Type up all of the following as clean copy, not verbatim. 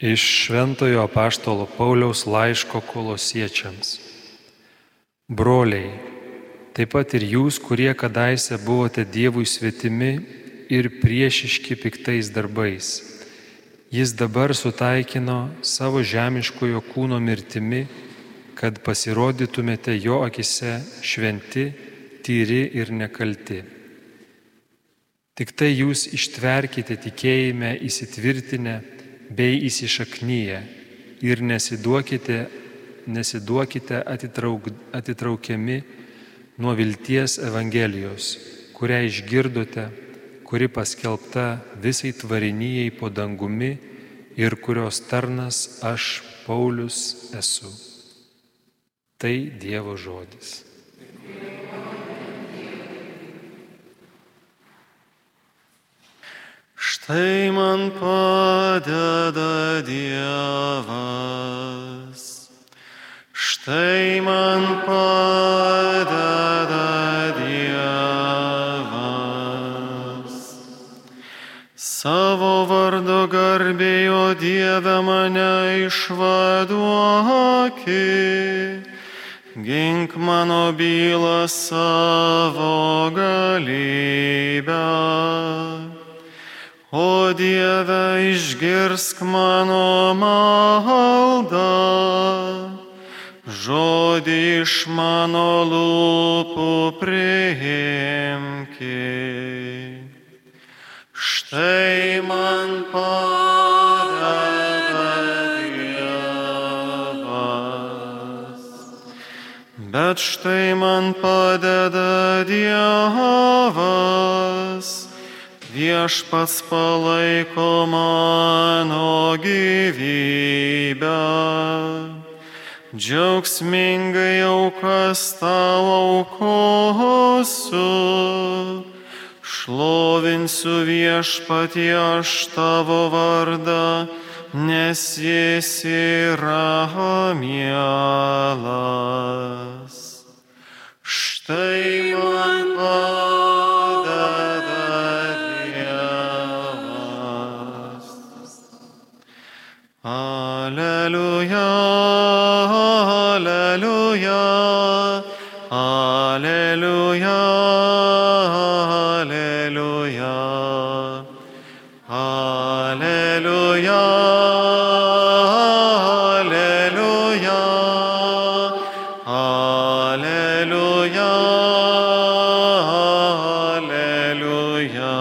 Iš Šventojo apaštalo Pauliaus laiško Kolosiečiams. Broliai, taip pat ir jūs, kurie kadaise buvote Dievui svetimi ir priešiški piktais darbais, jis dabar sutaikino savo žemiškojo kūno mirtimi, kad pasirodytumėte jo akise šventi, tyri ir nekalti. Tik tai jūs ištverkite tikėjime įsitvirtinę bei įsišaknyję ir nesiduokite atitraukiami nuo vilties Evangelijos, kurią išgirdote, kuri paskelbta visai tvarinijai po dangumi ir kurios tarnas aš, Paulius, esu. Tai Dievo žodis. Štai man padeda Dievas, štai man padeda Dievas. Savo vardo garbėjo Dieve mane išvaduoki, gink mano bylą savo galybę. O Dieve, išgirsk mano maldą, žodį iš mano lūpų priimki. Štai man padeda Dievas, bet štai man padeda Dievas. Viešpats palaiko mano gyvybę, džiaugsmingai aukas tau aukosiu, šlovinsiu Viešpatį aš tavo vardą, nes jis yra mielas. Štai man padeda Alleluja, alleluja, alleluja, alleluja, alleluja, alleluja, alleluja, alleluja.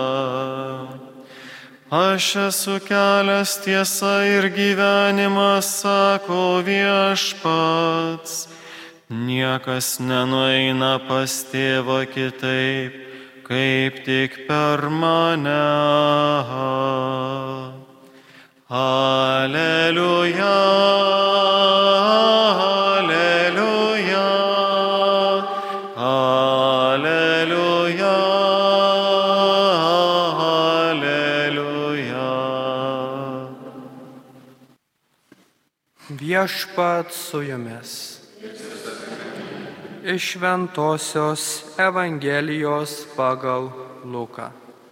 Aš esu kelias, tiesa ir gyvenimas, sako Viešpats. Niekas nenueina pas Tėvą kitaip, kaip tik per mane. Alleluja, alleluja, alleluja. Viešpats su jumis. Iš Šventosios Evangelijos pagal Luką.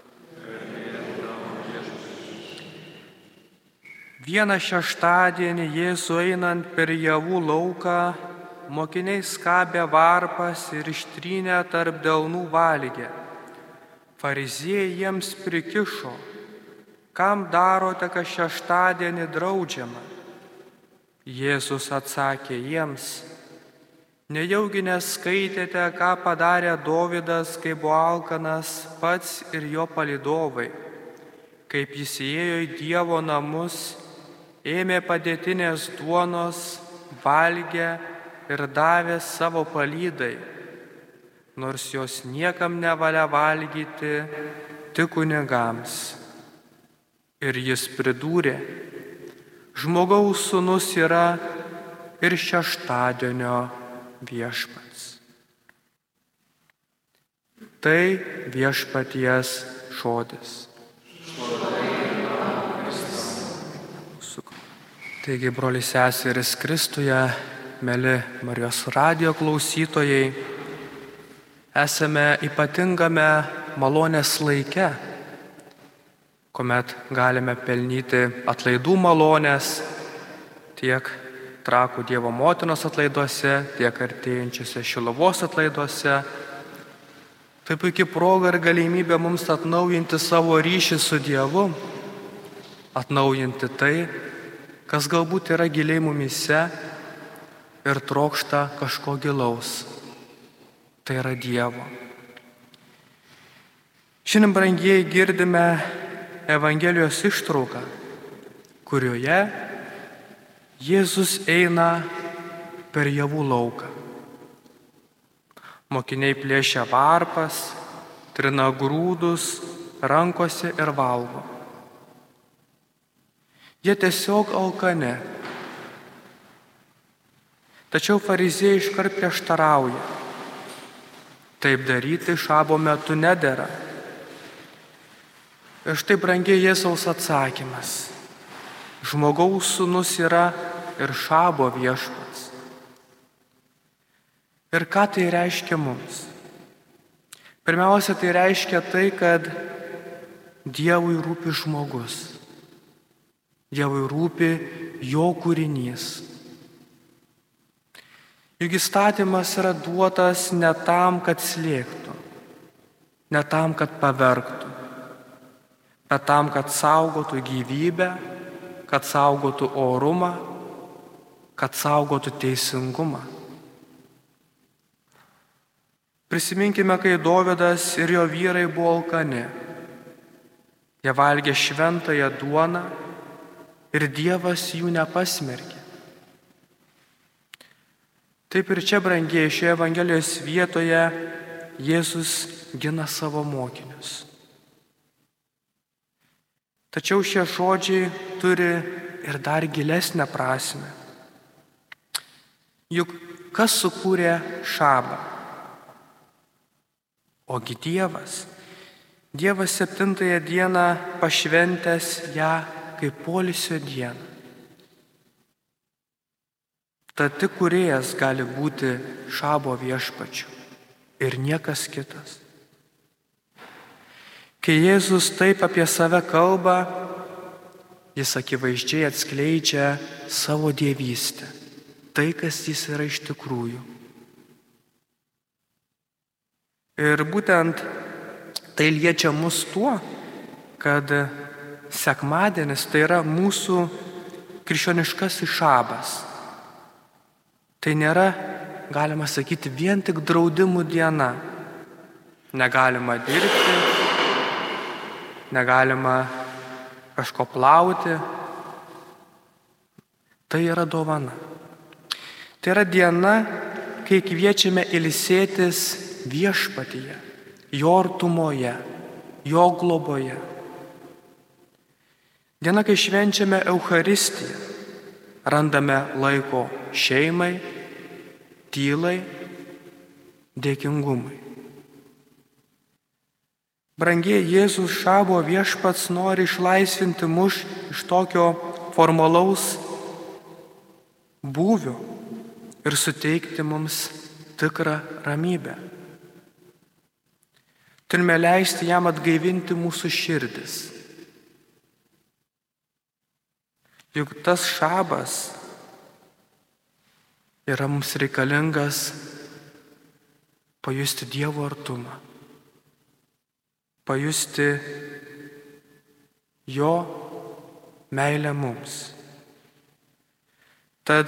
Vieną šeštadienį Jėzų einant per javų lauką, mokiniai skabė varpas ir ištrynę tarp delnų valgė. Fariziejai jiems prikišo: kam darote, kas šeštadienį draudžiama? Jėzus atsakė jiems: nejaugi neskaitėte, ką padarė Dovydas, kai buvo alkanas pats ir jo palydovai, kaip jis įėjo į Dievo namus, ėmė padėtinės duonos, valgė ir davė savo palydai, nors jos niekam nevalia valgyti, tik kunigams. Ir jis pridūrė: Žmogaus sūnus yra ir šeštadienio viešpats. Tai Viešpaties žodis. Taigi, broliai seserys Kristuje, mėly Marijos radijo klausytojai, esame ypatingame malonės laike. kuomet galime pelnyti atlaidų malonės tiek Trakų Dievo motinos atlaiduose, tiek artėjančiuose Šiluvos atlaiduose. Tai puikiai proga ir galimybė mums atnaujinti savo ryšį su Dievu, atnaujinti tai, kas galbūt yra giliai mumyse ir trokšta kažko gilaus. Tai yra Dievo. Šiandien, brangieji, girdime Evangelijos ištrauką, kurioje Jėzus eina per javų lauką. Mokiniai plėšia varpas, trina grūdus rankose ir valgo. Jie tiesiog alkani. Tačiau fariziejai iškart prieštarauja. Taip daryti šabo metu nedera. Ir štai, brangiai, Jėzaus atsakymas. Žmogaus sūnus yra ir šabo viešpats. Ir ką tai reiškia mums? Pirmiausia, tai reiškia tai, kad Dievui rūpi žmogus. Dievui rūpi jo kūrinys. Juk įstatymas yra duotas ne tam, kad slėgtų, ne tam, kad pavergtų, bet tam, kad saugotų gyvybę, kad saugotų orumą, kad saugotų teisingumą. Prisiminkime, kai Dovydas ir jo vyrai buvo alkani. Jie valgė šventąją duoną ir Dievas jų nepasmerkė. Taip ir čia, brangieji, šioje Evangelijos vietoje Jėzus gina savo mokinius. Tačiau šie žodžiai turi ir dar gilesnę prasmę. Juk kas sukūrė šabą? Ogi Dievas. Dievas 7 dieną pašventęs ją kaip poilsio dieną. Tad tik kūrėjas gali būti šabo viešpačiu ir niekas kitas. Kai Jėzus taip apie save kalba, jis akivaizdžiai atskleidžia savo dievystę, tai, kas jis yra iš tikrųjų. Ir būtent tai liečia mus tuo, kad sekmadienis tai yra mūsų krikščioniškasis šabas. Tai nėra, galima sakyti, vien tik draudimų diena. Negalima dirbti, negalima kažko plauti. Tai yra dovana. Tai yra diena, kai kviečiame ilsėtis viešpatyje, jo artumoje, jo globoje. Diena, kai švenčiame Eucharistiją, randame laiko šeimai, tylai, dėkingumui. Brangieji, Jėzus šabo viešpats nori išlaisvinti mus iš tokio formalaus būvio ir suteikti mums tikrą ramybę. Turime leisti jam atgaivinti mūsų širdis. Juk tas šabas yra mums reikalingas pajusti Dievo artumą, pajusti jo meilę mums. Tad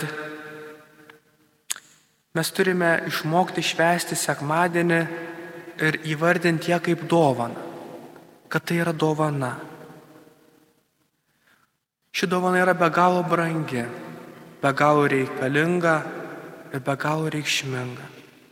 mes turime išmokti švęsti sekmadienį ir įvardinti ją kaip dovaną, kad tai yra dovana. Ši dovana yra be galo brangi, be galo reikalinga ir be galo reikšminga.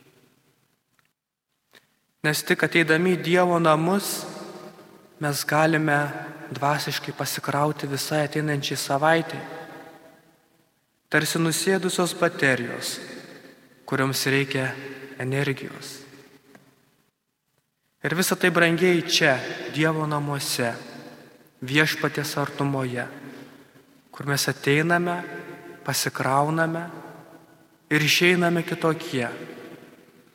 Nes tik ateidami į Dievo namus mes galime dvasiškai pasikrauti visai ateinančiai savaitai. Tarsi nusėdusios baterijos, kuriams reikia energijos. Ir visa tai brangiai čia, Dievo namuose, viešpaties artumoje, kur mes ateiname, pasikrauname ir išeiname kitokie.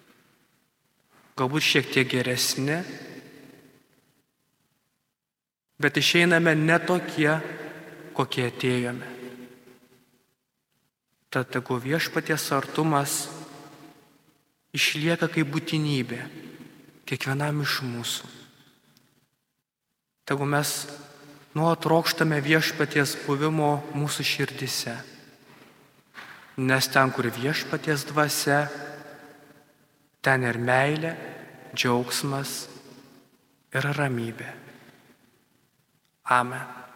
Galbūt šiek tiek geresni, bet išeiname ne tokie, kokie atėjome. Tad tegu viešpaties artumas išlieka kaip būtinybė kiekvienam iš mūsų. Tegu mes nuolat trokštame viešpaties buvimo mūsų širdise, nes ten, kur viešpaties dvasia, ten ir meilė, džiaugsmas ir ramybė. Amen.